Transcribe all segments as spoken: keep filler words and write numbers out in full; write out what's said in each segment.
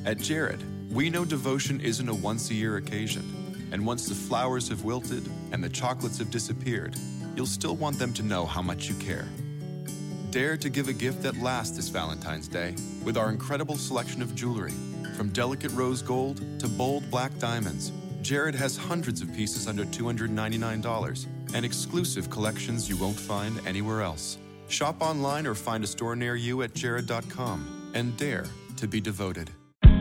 At Jared, we know devotion isn't a once-a-year occasion, and once the flowers have wilted and the chocolates have disappeared, you'll still want them to know how much you care. Dare to give a gift that lasts this Valentine's Day with our incredible selection of jewelry. From delicate rose gold to bold black diamonds, Jared has hundreds of pieces under two hundred ninety-nine dollars and exclusive collections you won't find anywhere else. Shop online or find a store near you at jared dot com and dare to be devoted.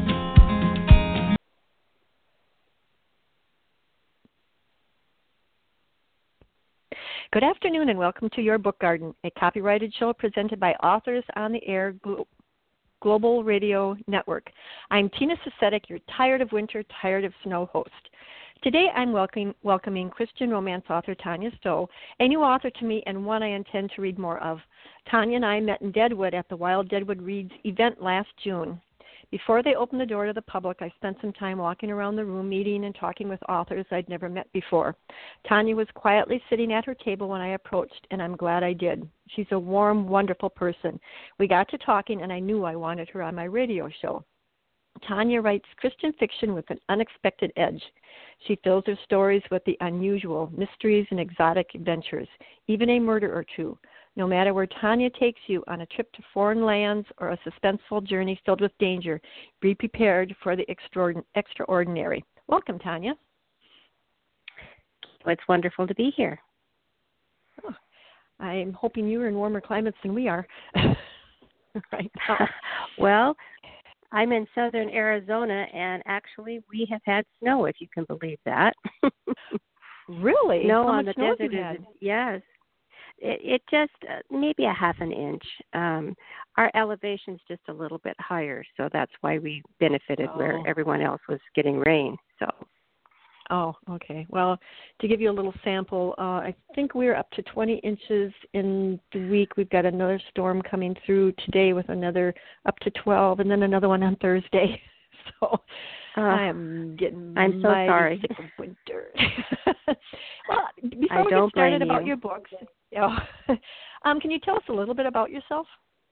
Good afternoon and welcome to Your Book Garden, a copyrighted show presented by Authors on the Air Glo- Global Radio Network. I'm Tina Sesedic, your tired of winter, tired of snow host. Today I'm welcoming, welcoming Christian romance author Tanya Stowe, a new author to me and one I intend to read more of. Tanya and I met in Deadwood at the Wild Deadwood Reads event last June. Before they opened the door to the public, I spent some time walking around the room, meeting and talking with authors I'd never met before. Tanya was quietly sitting at her table when I approached, and I'm glad I did. She's a warm, wonderful person. We got to talking, and I knew I wanted her on my radio show. Tanya writes Christian fiction with an unexpected edge. She fills her stories with the unusual, mysteries and exotic adventures, even a murder or two. No matter where Tanya takes you, on a trip to foreign lands or a suspenseful journey filled with danger, be prepared for the extraordinary. Welcome, Tanya. Well, it's wonderful to be here. Oh, I'm hoping you're in warmer climates than we are right now. Well, I'm in southern Arizona, and actually we have had snow, if you can believe that. Really? Snow How on much the snow desert have you is, had? yes. It, it just, uh, maybe a half an inch. Um, our elevation's just a little bit higher, so that's why we benefited Oh. where everyone else was getting rain. So. Oh, okay. Well, to give you a little sample, uh, I think we're up to twenty inches in the week. We've got another storm coming through today with another up to twelve, and then another one on Thursday. So Uh, I'm getting I'm so mighty sorry. sick of winter. Well, before I we don't get started blame about you. your books, you know, um, can you tell us a little bit about yourself?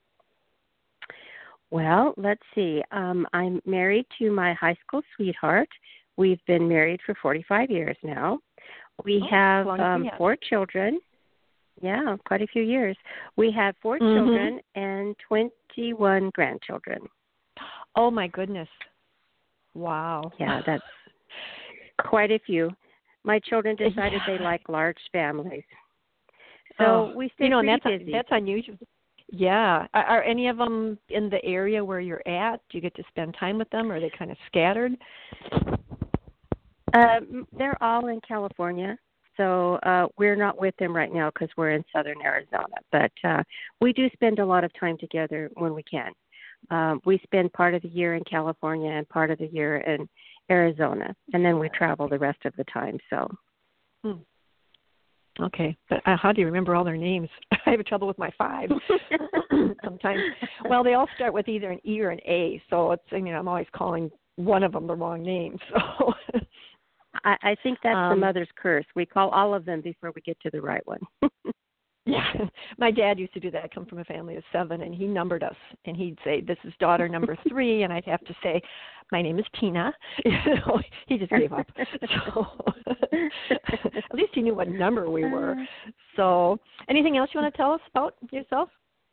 Well, let's see. Um, I'm married to my high school sweetheart. We've been married for forty-five years now. We Oh, have long as um, we have. four children. Yeah, quite a few years. We have four Mhm. children and twenty-one grandchildren. Oh, my goodness. Wow. Yeah, that's quite a few. My children decided Yeah. they like large families. So Oh, we stay you know, and pretty that's busy. that's unusual. Yeah. Are, are any of them in the area where you're at? Do you get to spend time with them, or are they kind of scattered? Um, they're all in California, so uh, we're not with them right now because we're in southern Arizona. But uh, we do spend a lot of time together when we can. Um, we spend part of the year in California and part of the year in Arizona, and then we travel the rest of the time. So. Hmm. Okay, but uh, how do you remember all their names? I have trouble with my five sometimes. Well, they all start with either an E or an A, so it's, I mean, I'm always calling one of them the wrong name. So. I, I think that's um, the mother's curse. We call all of them before we get to the right one. Yeah, my dad used to do that. I come from a family of seven, and he numbered us, and he'd say, "This is daughter number three," and I'd have to say, "My name is Tina." You know, he just gave up. So at least he knew what number we were. So, anything else you want to tell us about yourself?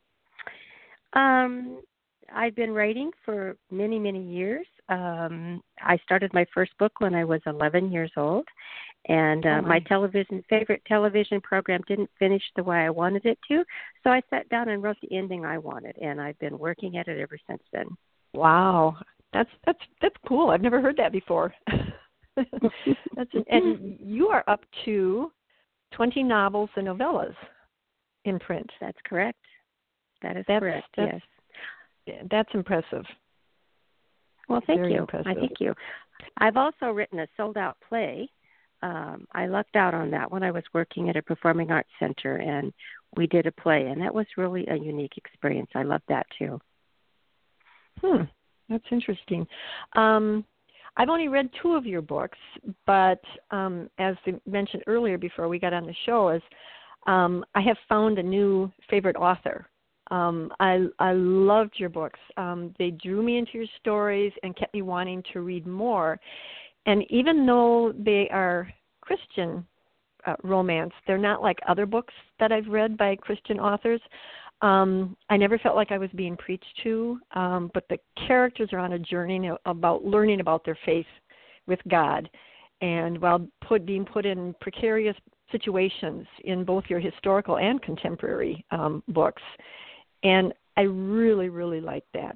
Um, I've been writing for many, many years. Um, I started my first book when I was eleven years old, and uh, oh my. my television favorite television program didn't finish the way I wanted it to, so I sat down and wrote the ending I wanted, and I've been working at it ever since then. Wow, that's that's that's cool. I've never heard that before. That's an, and you are up to twenty novels and novellas in print. That's correct. That is That's, correct. that's, yes. That's impressive. Well, thank Very you. impressive. I thank you. I've also written a sold-out play. Um, I lucked out on that when I was working at a performing arts center, and we did a play, and that was really a unique experience. I loved that too. Hmm, that's interesting. Um, I've only read two of your books, but um, as I mentioned earlier before we got on the show, is um, I have found a new favorite author. Um, I I loved your books. Um, they drew me into your stories and kept me wanting to read more. And even though they are Christian uh, romance, they're not like other books that I've read by Christian authors. Um, I never felt like I was being preached to, um, but the characters are on a journey about learning about their faith with God, and while put, being put in precarious situations in both your historical and contemporary um, books. And I really, really like that.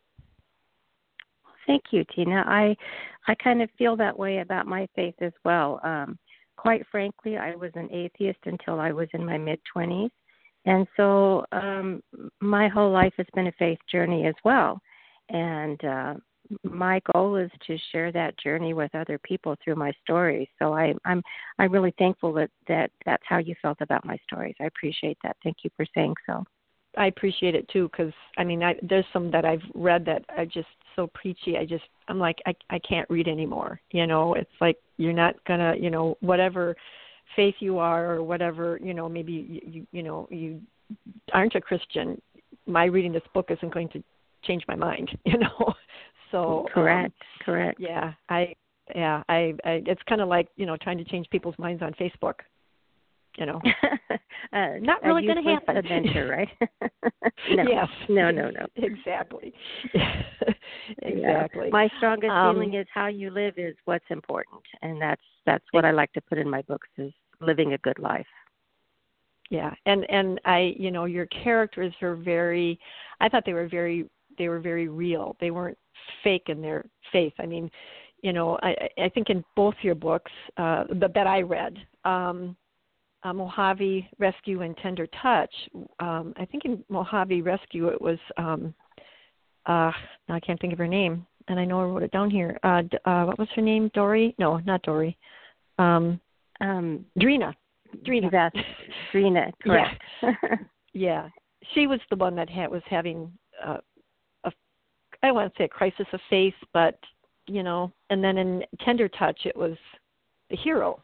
Thank you, Tina. I I kind of feel that way about my faith as well. Um, quite frankly, I was an atheist until I was in my mid-twenties. And so um, my whole life has been a faith journey as well. And uh, my goal is to share that journey with other people through my stories. So I, I'm I'm really thankful that, that that's how you felt about my stories. I appreciate that. Thank you for saying so. I appreciate it too, because I mean, I, there's some that I've read that are just so preachy. I just, I'm like, I, I can't read anymore. You know, it's like you're not gonna, you know, whatever faith you are or whatever, you know, maybe you, you, you know, you aren't a Christian. My reading this book isn't going to change my mind. You know, so correct, um, correct. Yeah, I, yeah, I, I it's kind of like, you know, trying to change people's minds on Facebook. You know, uh, not really going to happen. Adventure, right? no, yes. no, no, no. Exactly. exactly. Yeah. My strongest um, feeling is how you live is what's important, and that's that's what I like to put in my books is living a good life. Yeah, and and I, you know, your characters are very. I thought they were very they were very real. They weren't fake in their faith. I mean, you know, I I think in both your books uh, that that I read. Um, Uh, Mojave Rescue and Tender Touch. Um, I think in Mojave Rescue it was, um, uh, now I can't think of her name, and I know I wrote it down here. Uh, uh, what was her name? Dory? No, not Dory. Um, um, Drina. Drina. That's Drina, correct. Yeah. yeah. She was the one that had, was having, uh, a, I don't want to say a crisis of faith, but, you know, and then in Tender Touch it was the hero.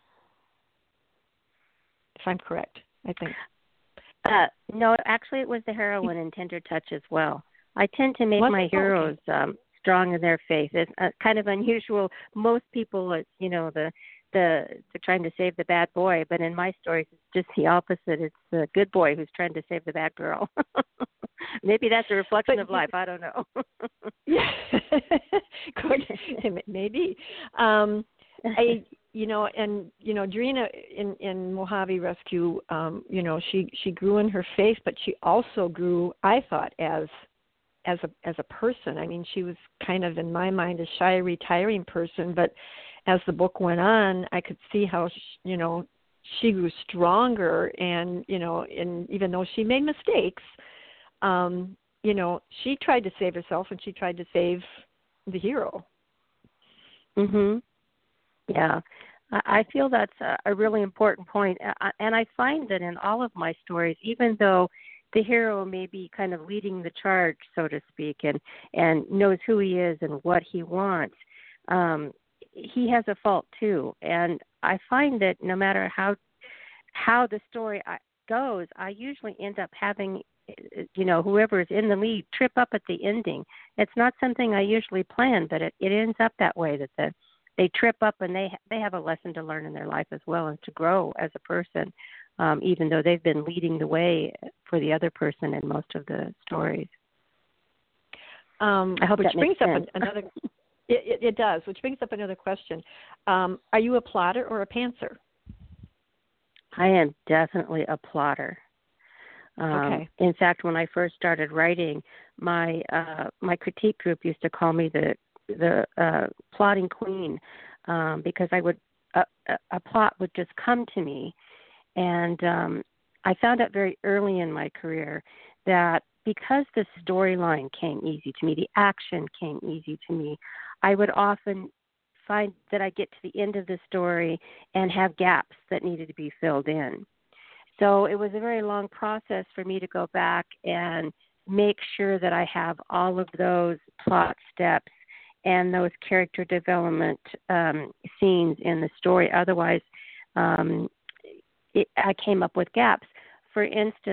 If I'm correct, I think. Uh, no, actually, it was the heroine in Tender Touch as well. I tend to make what? my heroes okay. um, strong in their faith. It's uh, kind of unusual. Most people, it's, you know, the the they're trying to save the bad boy, but in my stories, it's just the opposite. It's the good boy who's trying to save the bad girl. Maybe that's a reflection but, of life. I don't know. yeah, maybe. Um, I. You know, and you know, Drina in, in Mojave Rescue, um, you know, she, she grew in her faith, but she also grew, I thought, as as a as a person. I mean, she was kind of in my mind a shy, retiring person, but as the book went on, I could see how she, you know she grew stronger, and you know, and even though she made mistakes, um, you know, she tried to save herself, and she tried to save the hero. Mhm. Yeah, I feel that's a really important point. And I find that in all of my stories, even though the hero may be kind of leading the charge, so to speak, and, and knows who he is and what he wants, um, he has a fault too. And I find that no matter how how the story goes, I usually end up having, you know, whoever is in the lead trip up at the ending. It's not something I usually plan, but it, it ends up that way, that the they trip up and they they have a lesson to learn in their life as well and to grow as a person, um, even though they've been leading the way for the other person in most of the stories. Um, I hope which that brings makes up sense. an, another. It, it, it does, which brings up another question. Um, are you a plotter or a pantser? I am definitely a plotter. Um, okay. In fact, when I first started writing, my uh, my critique group used to call me the the uh, plotting queen, um, because I would a, a plot would just come to me, and um, I found out very early in my career that because the storyline came easy to me, the action came easy to me, I would often find that I get to the end of the story and have gaps that needed to be filled in. So it was a very long process for me to go back and make sure that I have all of those plot steps and those character development um, scenes in the story. Otherwise, um, it, I came up with gaps. For instance,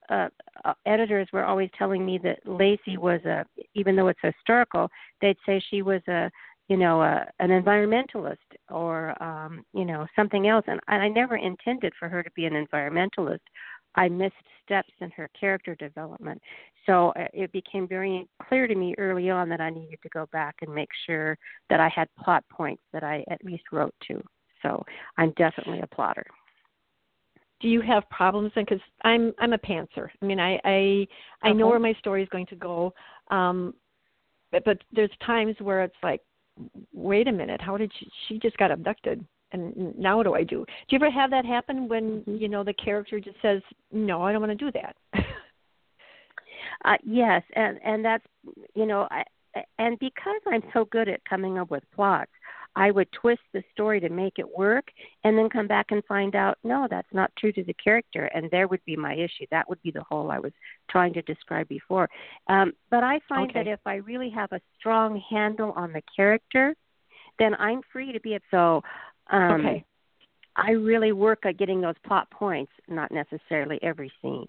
uh, uh, editors were always telling me that Lacey was a, even though it's historical, they'd say she was a, you know, a, an environmentalist or, um, you know, something else. And I never intended for her to be an environmentalist. I missed steps in her character development. So uh, it became very clear to me early on that I needed to go back and make sure that I had plot points that I at least wrote to. So I'm definitely a plotter. Do you have problems? Because I'm I'm a pantser. I mean, I I, I Okay. know where my story is going to go, um, but, but there's times where it's like, wait a minute, how did she, she just got abducted? And now what do I do? Do you ever have that happen when, Mm-hmm. you know, the character just says, no, I don't want to do that? uh, yes, and, and that's, you know, I, and because I'm so good at coming up with plots, I would twist the story to make it work and then come back and find out, no, that's not true to the character. And there would be my issue. That would be the hole I was trying to describe before. Um, but I find Okay. that if I really have a strong handle on the character, then I'm free to be. So um, okay. I really work at getting those plot points, not necessarily every scene.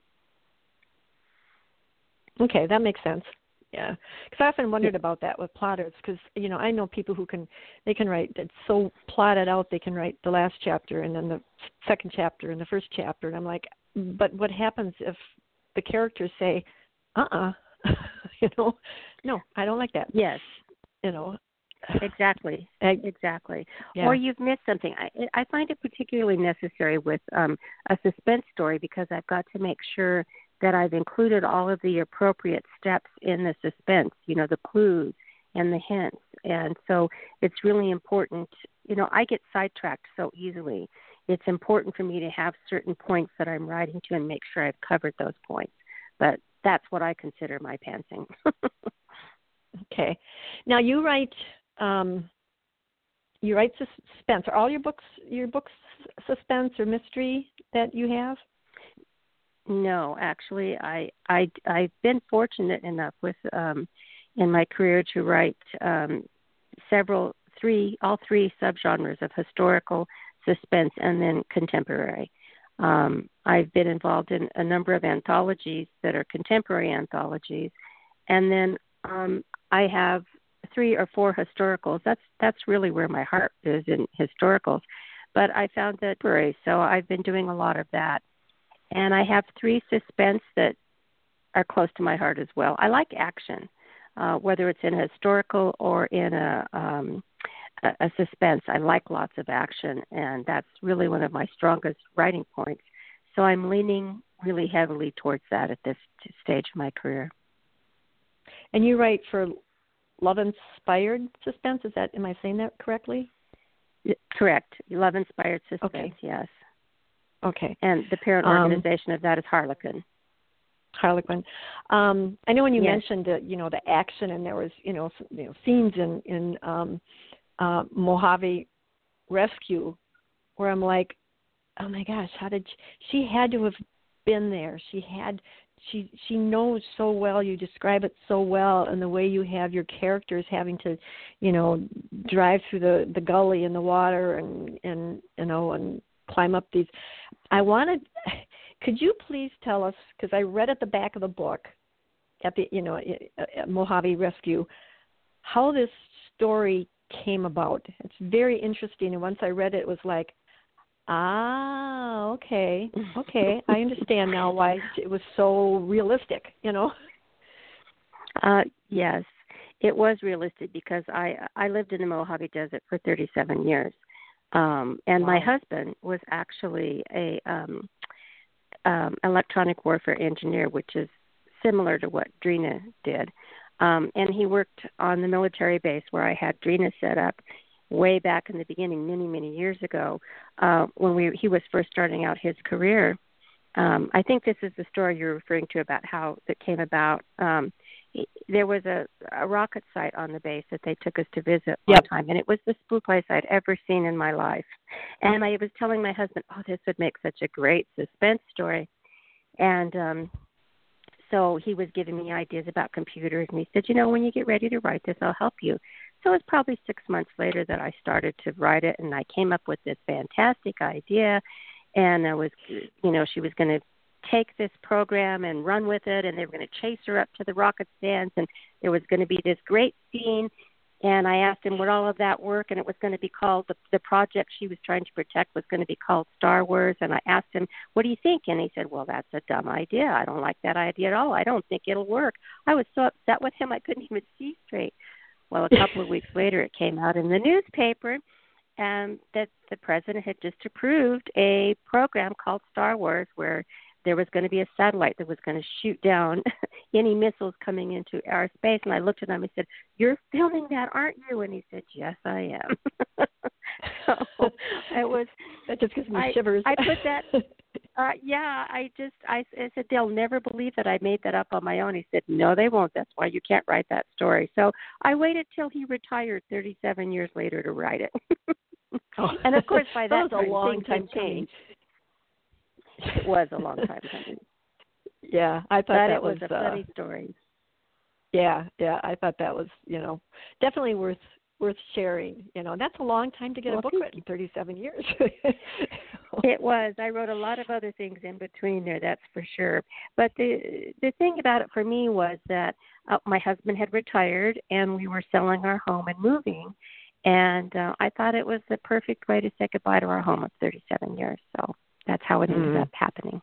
Okay, that makes sense. Yeah, because I often wondered about that with plotters. Because you know, I know people who can, they can write. It's so plotted out. They can write the last chapter and then the second chapter and the first chapter. And I'm like, but what happens if the characters say, "Uh-uh," you know, no, I don't like that. Yes. You know. Exactly. I, exactly. yeah. Or you've missed something. I, I find it particularly necessary with um, a suspense story because I've got to make sure that I've included all of the appropriate steps in the suspense, you know, the clues and the hints. And so it's really important. You know, I get sidetracked so easily. It's important for me to have certain points that I'm writing to and make sure I've covered those points. But that's what I consider my pantsing. Okay. Now you write um, you write suspense. Are all your books your books suspense or mystery that you have? No, actually, I I I've been fortunate enough with um, in my career to write um, several three all three subgenres of historical, suspense, and then contemporary. Um, I've been involved in a number of anthologies that are contemporary anthologies, and then um, I have three or four historicals. That's that's really where my heart is, in historicals. But I found that so I've been doing a lot of that. And I have three suspense that are close to my heart as well. I like action, uh, whether it's in a historical or in a, um, a, a suspense. I like lots of action, and that's really one of my strongest writing points. So I'm leaning really heavily towards that at this t- stage of my career. And you write for love-inspired suspense. Is that, am I saying that correctly? Correct. Love-inspired suspense, okay. Yes. Okay. And the parent organization um, of that is Harlequin. Harlequin. Um, I know when you yes. mentioned the, you know, the action, and there was, you know, you know scenes in in um, uh, Mojave Rescue, where I'm like, oh my gosh, how did she, she had to have been there? She had, she she knows so well. You describe it so well, and the way you have your characters having to, you know, drive through the, the gully in the water, and and you know, and climb up these. I wanted. Could you please tell us, because I read at the back of the book, at the you know at Mojave Rescue, how this story came about. It's very interesting, and once I read it, it was like, ah, okay, okay, I understand now why it was so realistic. You know. Uh, yes, it was realistic because I I lived in the Mojave Desert for thirty-seven years. Um, and wow. my husband was actually a um, um, electronic warfare engineer, which is similar to what Drina did. Um, and he worked on the military base where I had Drina set up way back in the beginning, many, many years ago, uh, when we he was first starting out his career. Um, I think this is the story you're referring to about how it came about. Um, There was a, a rocket site on the base that they took us to visit one yep. time, and it was the spookiest place I'd ever seen in my life. And I was telling my husband, oh, this would make such a great suspense story. And um, so he was giving me ideas about computers, and he said, you know, when you get ready to write this, I'll help you. So it was probably six months later that I started to write it, and I came up with this fantastic idea. And I was, you know, she was going to take this program and run with it, and they were going to chase her up to the rocket stands, and there was going to be this great scene. And I asked him, would all of that work? And it was going to be called, the, the project she was trying to protect was going to be called Star Wars. And I asked him, what do you think? And he said, well, that's a dumb idea. I don't like that idea at all. I don't think it'll work. I was so upset with him, I couldn't even see straight. Well, a couple of weeks later, it came out in the newspaper um, that the president had just approved a program called Star Wars, where there was going to be a satellite that was going to shoot down any missiles coming into our space. And I looked at him and said, you're filming that, aren't you? And he said, yes, I am. So it was, that just gives me I, shivers. I put that, uh, yeah, I just, I, I said, they'll never believe that I made that up on my own. He said, no, they won't. That's why you can't write that story. So I waited till he retired thirty-seven years later to write it. Oh. And of course, by that, that was time, a long things time had changed. It was a long time coming. Yeah, I thought but that it was, was a uh, funny story. Yeah, yeah, I thought that was, you know, definitely worth worth sharing. You know, that's a long time to get well, a book written, thirty-seven years. It was. I wrote a lot of other things in between there, that's for sure. But the the thing about it for me was that uh, my husband had retired, and we were selling our home and moving. And uh, I thought it was the perfect way to say goodbye to our home of thirty-seven years. So that's how it ended mm. up happening.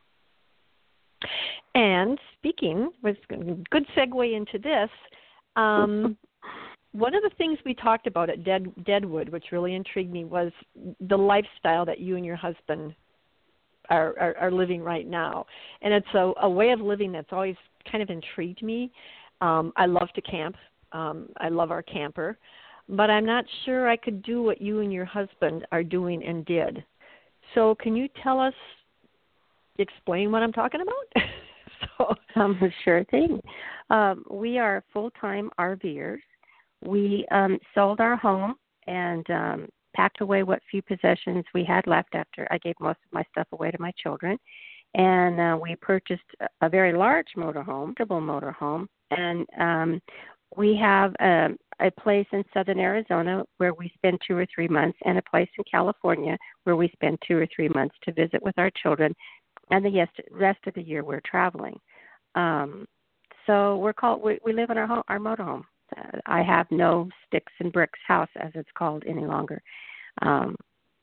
And speaking, was a good segue into this. Um, one of the things we talked about at Dead, Deadwood, which really intrigued me, was the lifestyle that you and your husband are, are, are living right now. And it's a, a way of living that's always kind of intrigued me. Um, I love to camp. Um, I love our camper. But I'm not sure I could do what you and your husband are doing and did. So can you tell us, explain what I'm talking about? so. Um, sure thing. Um, we are full-time RVers. We um, sold our home and um, packed away what few possessions we had left after I gave most of my stuff away to my children. And uh, we purchased a very large motorhome, double motorhome, and um, we have a, a place in southern Arizona where we spend two or three months, and a place in California where we spend two or three months to visit with our children, and the rest of the year we're traveling. Um, so we're called. We, we live in our home, our motorhome. Uh, I have no sticks and bricks house, as it's called, any longer. Um,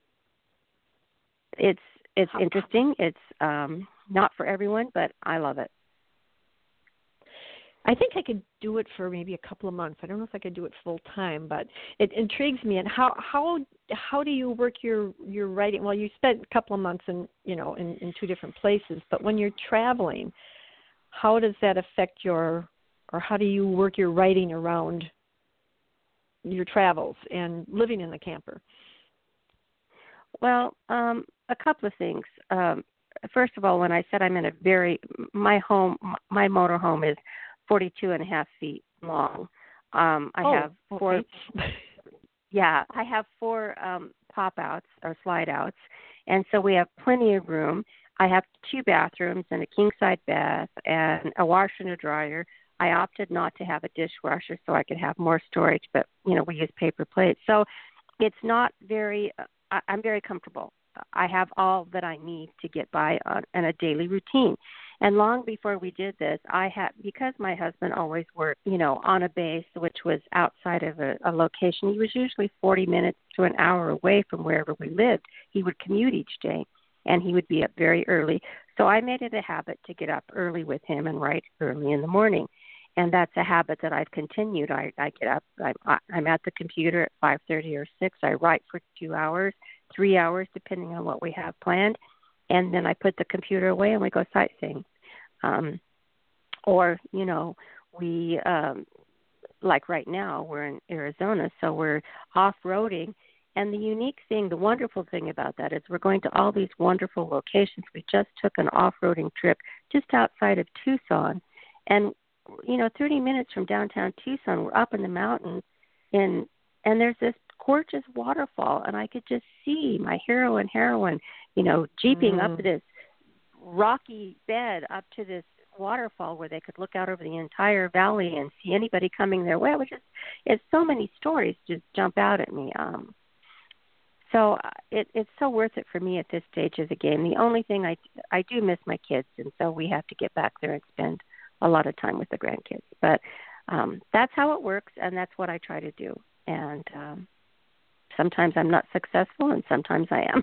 it's it's interesting. It's um, not for everyone, but I love it. I think I could do it for maybe a couple of months. I don't know if I could do it full time, but it intrigues me. And how how how do you work your, your writing? Well, you spent a couple of months in you know in, in two different places, but when you're traveling, how does that affect your, or how do you work your writing around your travels and living in the camper? Well, um, a couple of things. Um, first of all, when I said I'm in a very my home, my motor home is forty-two and a half feet long. Um, I oh, have four. Okay. Yeah, I have four um, pop outs or slide outs, and so we have plenty of room. I have two bathrooms and a king size bath and a washer and a dryer. I opted not to have a dishwasher so I could have more storage, but you know we use paper plates, so it's not very. Uh, I'm very comfortable. I have all that I need to get by on, on a daily routine. And long before we did this, I had, because my husband always worked, you know, on a base which was outside of a, a location. He was usually forty minutes to an hour away from wherever we lived. He would commute each day, and he would be up very early. So I made it a habit to get up early with him and write early in the morning. And that's a habit that I've continued. I, I get up, I, I'm at the computer at five thirty or six. I write for two hours, three hours, depending on what we have planned. And then I put the computer away and we go sightseeing. Um, or, you know, we, um, like right now, we're in Arizona, so we're off-roading. And the unique thing, the wonderful thing about that is we're going to all these wonderful locations. We just took an off-roading trip just outside of Tucson. And, you know, thirty minutes from downtown Tucson, we're up in the mountains, and, and there's this gorgeous waterfall, and I could just see my hero and heroine, you know, jeeping mm. up this rocky bed up to this waterfall where they could look out over the entire valley and see anybody coming their way. Which is, it's so many stories just jump out at me. Um, So uh, it, it's so worth it for me at this stage of the game. The only thing I, I do miss my kids, and so we have to get back there and spend a lot of time with the grandkids. But um, that's how it works, and that's what I try to do. And um, sometimes I'm not successful, and sometimes I am.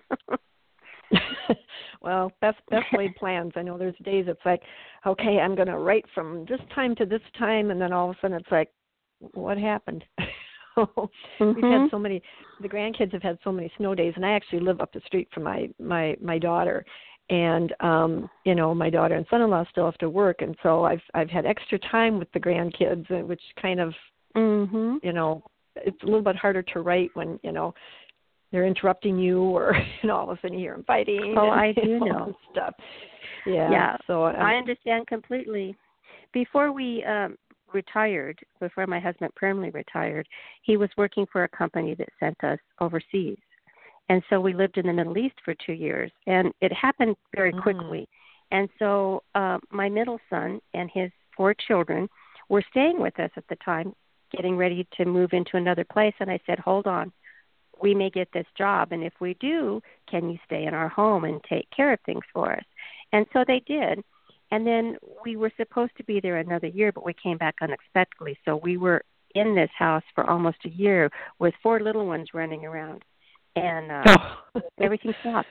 Well, best best laid plans. I know there's days it's like, okay, I'm going to write from this time to this time, and then all of a sudden it's like, what happened? Mm-hmm. We've had so many. The grandkids have had so many snow days, and I actually live up the street from my my my daughter, and um, you know, my daughter and son-in-law still have to work, and so I've I've had extra time with the grandkids, which kind of, mm-hmm. you know, it's a little bit harder to write when you know they're interrupting you, or you know, all of a sudden you hear them fighting. Oh, and, I do know, know stuff. Yeah. Yeah. So um, I understand completely. Before we um, retired, before my husband permanently retired, he was working for a company that sent us overseas. And so we lived in the Middle East for two years, and it happened very mm-hmm. quickly. And so uh, my middle son and his four children were staying with us at the time, getting ready to move into another place. And I said, hold on, we may get this job, and if we do, can you stay in our home and take care of things for us? And so they did. And then we were supposed to be there another year, but we came back unexpectedly. So we were in this house for almost a year with four little ones running around. And uh, oh. everything stopped.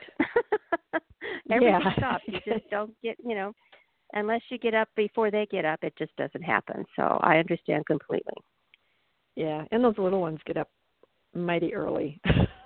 everything yeah. stopped. You just don't get, you know, unless you get up before they get up, it just doesn't happen. So I understand completely. Yeah, and those little ones get up mighty early.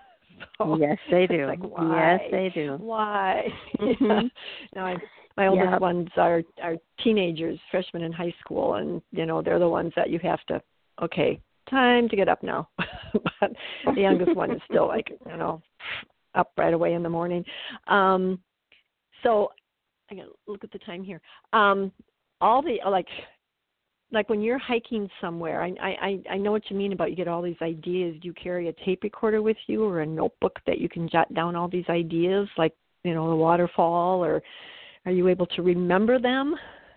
So yes, they do. Like, why? Yes, they do. Why? Mm-hmm. Yeah. No, I, my oldest yep. ones are are teenagers, freshmen in high school, and you know they're the ones that you have to. Okay, time to get up now. But the youngest one is still like you know up right away in the morning. Um, so I gotta look at the time here. Um, all the like. Like when you're hiking somewhere, I, I I know what you mean about you get all these ideas. Do you carry a tape recorder with you or a notebook that you can jot down all these ideas, like, you know, the waterfall, or are you able to remember them?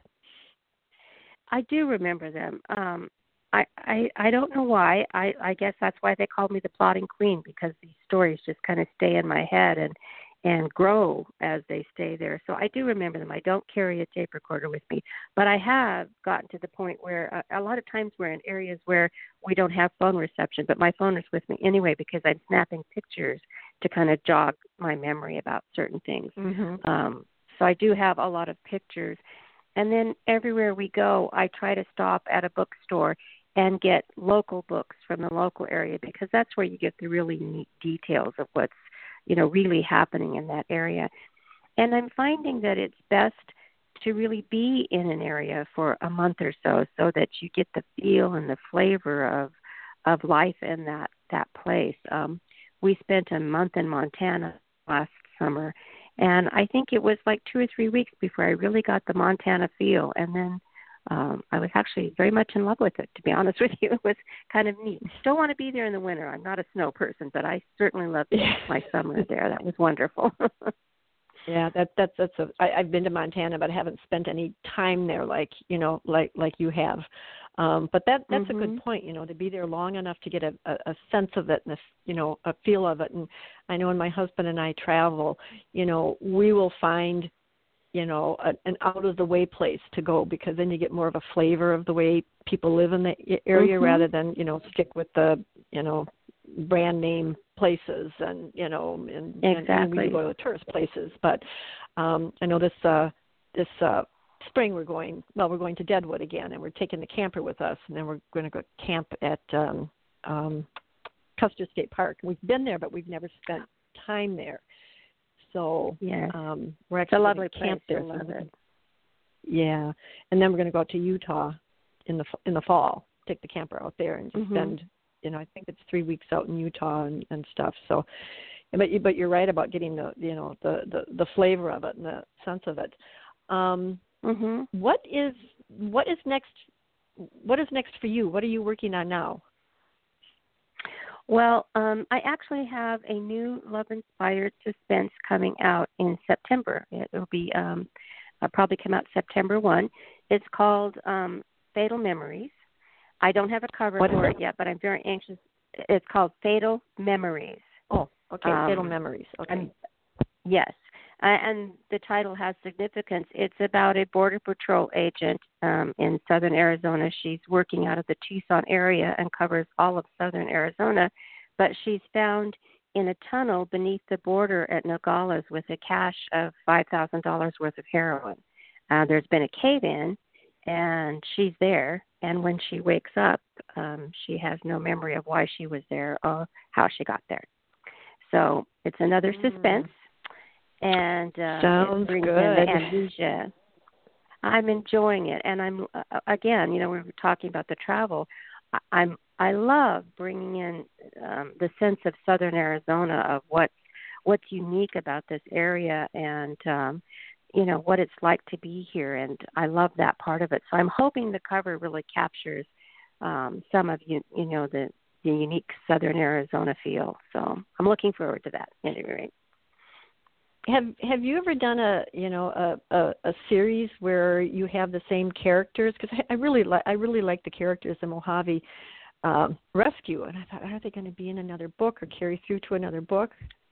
I do remember them. Um, I, I I don't know why. I, I guess that's why they called me the plotting queen, because these stories just kind of stay in my head and and grow as they stay there. So I do remember them. I don't carry a tape recorder with me, but I have gotten to the point where uh, a lot of times we're in areas where we don't have phone reception, but my phone is with me anyway because I'm snapping pictures to kind of jog my memory about certain things. Mm-hmm. Um, so I do have a lot of pictures. And then everywhere we go, I try to stop at a bookstore and get local books from the local area, because that's where you get the really neat details of what's you know, really happening in that area. And I'm finding that it's best to really be in an area for a month or so, so that you get the feel and the flavor of of life in that, that place. Um, we spent a month in Montana last summer, and I think it was like two or three weeks before I really got the Montana feel. And then Um, I was actually very much in love with it, to be honest with you. It was kind of neat. Still want to be there in the winter. I'm not a snow person, but I certainly loved my summer there. That was wonderful. Yeah, that that's that's a. I, I've been to Montana, but I haven't spent any time there, like you know, like like you have. Um, but that that's mm-hmm. a good point, you know, to be there long enough to get a, a, a sense of it and a, you know, a feel of it. And I know when my husband and I travel, you know, we will find, you know, a, an out-of-the-way place to go, because then you get more of a flavor of the way people live in the area, mm-hmm. rather than, you know, stick with the, you know, brand name places and, you know, and, exactly. and we go to the tourist places. But um, I know this uh, this uh, spring we're going, well, we're going to Deadwood again, and we're taking the camper with us, and then we're going to go camp at um, um, Custer State Park. We've been there, but we've never spent time there. So yes. um, we're actually it's a lovely going to camp place. there. I love it. Yeah, and then we're going to go out to Utah in the in the fall. Take the camper out there and just mm-hmm. spend, you know, I think it's three weeks out in Utah and, and stuff. So, but you, but you're right about getting the you know the, the, the flavor of it and the sense of it. Um, mm-hmm. What is what is next? What is next for you? What are you working on now? Well, um, I actually have a new love-inspired suspense coming out in September. It will be um, uh, probably come out September first. It's called um, Fatal Memories. I don't have a cover what for it yet, but I'm very anxious. It's called Fatal Memories. Oh, Okay, um, Fatal Memories. Okay. And, yes. Uh, and the title has significance. It's about a Border Patrol agent um, in southern Arizona. She's working out of the Tucson area and covers all of southern Arizona, but she's found in a tunnel beneath the border at Nogales with a cache of five thousand dollars worth of heroin. Uh, there's been a cave-in, and she's there, and when she wakes up, um, she has no memory of why she was there or how she got there. So it's another Mm. suspense. And uh, Sounds it brings good. in the amnesia. I'm enjoying it, and I'm uh, again, you know, we were talking about the travel. I, I'm I love bringing in um, the sense of Southern Arizona of what's what's unique about this area, and um, you know what it's like to be here, and I love that part of it. So I'm hoping the cover really captures um, some of you, you know, the the unique Southern Arizona feel. So I'm looking forward to that. At any rate. Have Have you ever done a you know a, a, a series where you have the same characters? Because I, I really like I really like the characters in Mojave um, Rescue, and I thought, are they going to be in another book or carry through to another book?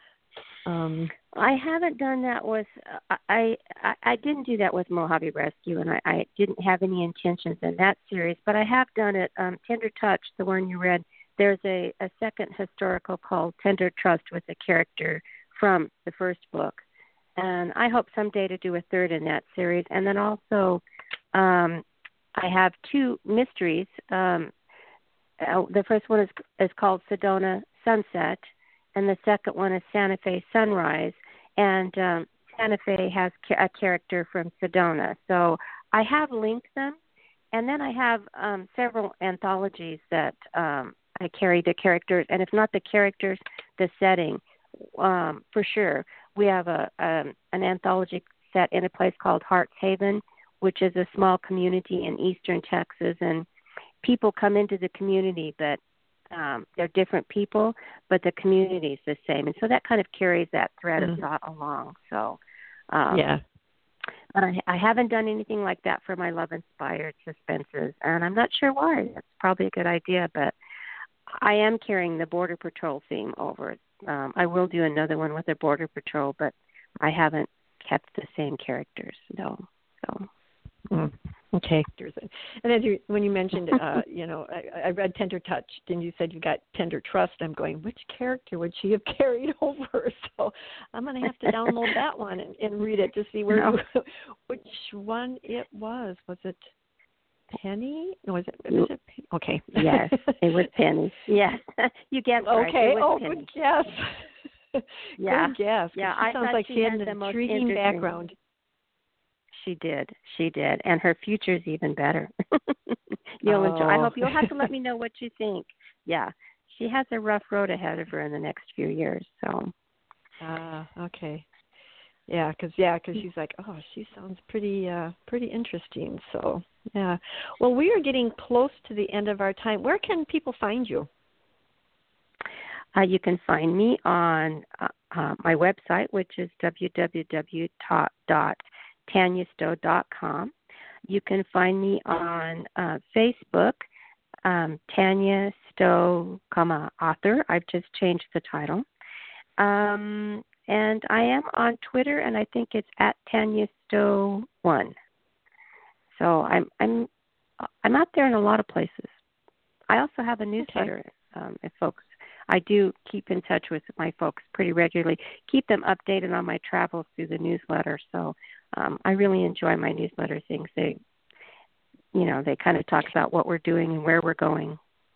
Um, I haven't done that with uh, I, I I didn't do that with Mojave Rescue, and I, I didn't have any intentions in that series. But I have done it. Um, Tender Touch, the one you read. There's a, a second historical called Tender Trust with a character from the first book, and I hope someday to do a third in that series. And then also, um, I have two mysteries. Um, uh, the first one is is called Sedona Sunset, and the second one is Santa Fe Sunrise. And um, Santa Fe has ca- a character from Sedona, so I have linked them. And then I have um, several anthologies that um, I carry the characters, and if not the characters, the setting. Um, for sure, we have a um, an anthology set in a place called Hearts Haven, which is a small community in eastern Texas, and people come into the community, but um, they're different people, but the community is the same, and so that kind of carries that thread mm-hmm. of thought along. So, um, yeah, but I, I haven't done anything like that for my love-inspired suspenses, and I'm not sure why. That's probably a good idea, but I am carrying the Border Patrol theme over. Um, I will do another one with the Border Patrol, but I haven't kept the same characters, no. So, mm. okay. And as you, when you mentioned, uh, you know, I, I read Tender Touch, and you said you got Tender Trust. I'm going, which character would she have carried over? So I'm going to have to download that one and, and read it to see where no. you, which one it was. Was it Penny? No, was it? Was it Penny? Okay. Yes, it was Penny. Yes, you guessed right. Okay. It was oh, Penny. Good guess. Yeah. Good guess. Yeah, she I sounds thought like she, she had had an the most intriguing interesting background. She did. She did, and her future's even better. you'll oh. enjoy. I hope you'll have to let me know what you think. Yeah, she has a rough road ahead of her in the next few years. So. Ah, uh, okay. Yeah, because yeah, because she's like, oh, she sounds pretty, uh, pretty interesting. So yeah. Well, we are getting close to the end of our time. Where can people find you? Uh, you can find me on uh, uh, my website, which is w w w dot tanya stowe dot com. You can find me on uh, Facebook, um, Tanya Stowe, comma, author. I've just changed the title. Um, and I am on Twitter, and I think it's at Tanya Stowe one. So I'm I'm I'm out there in a lot of places. I also have a newsletter. Okay. Um, if folks, I do keep in touch with my folks pretty regularly. Keep them updated on my travels through the newsletter. So um, I really enjoy my newsletter things. They, you know, they kind of talk about what we're doing and where we're going.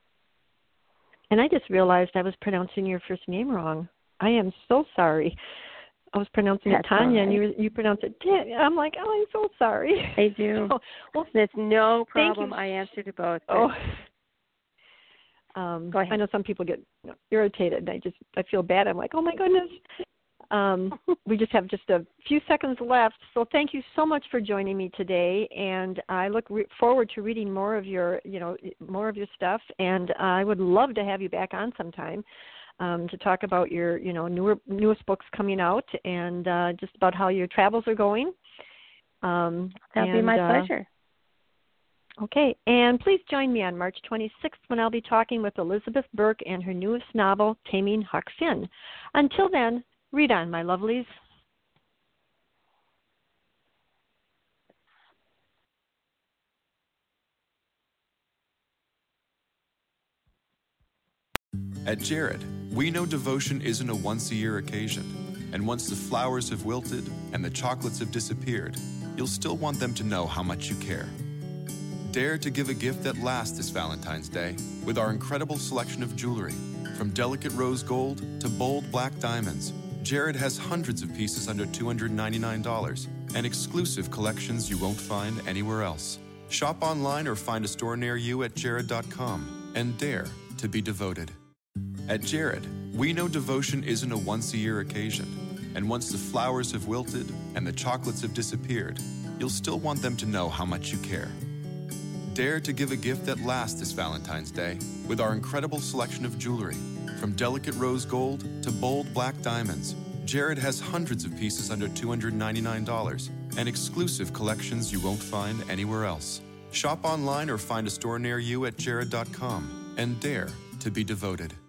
And I just realized I was pronouncing your first name wrong. I am so sorry. I was pronouncing That's it Tanya, right. and you you pronounce it Tanya. I'm like, oh, I'm so sorry. They do. So, well, there's no thank problem. you. I answer to both. Oh. Um, Go ahead. I know some people get you know, irritated, and I just I feel bad. I'm like, oh my goodness. Um, we just have just a few seconds left, so thank you so much for joining me today, and I look re- forward to reading more of your, you know, more of your stuff, and I would love to have you back on sometime um, to talk about your, you know, newer newest books coming out, and uh, just about how your travels are going. Um, That'd and, be my uh, pleasure. Okay, and please join me on March twenty-sixth when I'll be talking with Elizabeth Burke and her newest novel, Taming Huck Finn. Until then, read on, my lovelies. At Jared, we know devotion isn't a once-a-year occasion, and once the flowers have wilted and the chocolates have disappeared, you'll still want them to know how much you care. Dare to give a gift that lasts this Valentine's Day with our incredible selection of jewelry. From delicate rose gold to bold black diamonds, Jared has hundreds of pieces under two hundred ninety-nine dollars and exclusive collections you won't find anywhere else. Shop online or find a store near you at jared dot com and dare to be devoted. At Jared, we know devotion isn't a once-a-year occasion, and once the flowers have wilted and the chocolates have disappeared, you'll still want them to know how much you care. Dare to give a gift that lasts this Valentine's Day with our incredible selection of jewelry. From delicate rose gold to bold black diamonds, Jared has hundreds of pieces under two hundred ninety-nine dollars and exclusive collections you won't find anywhere else. Shop online or find a store near you at jared dot com and dare to be devoted.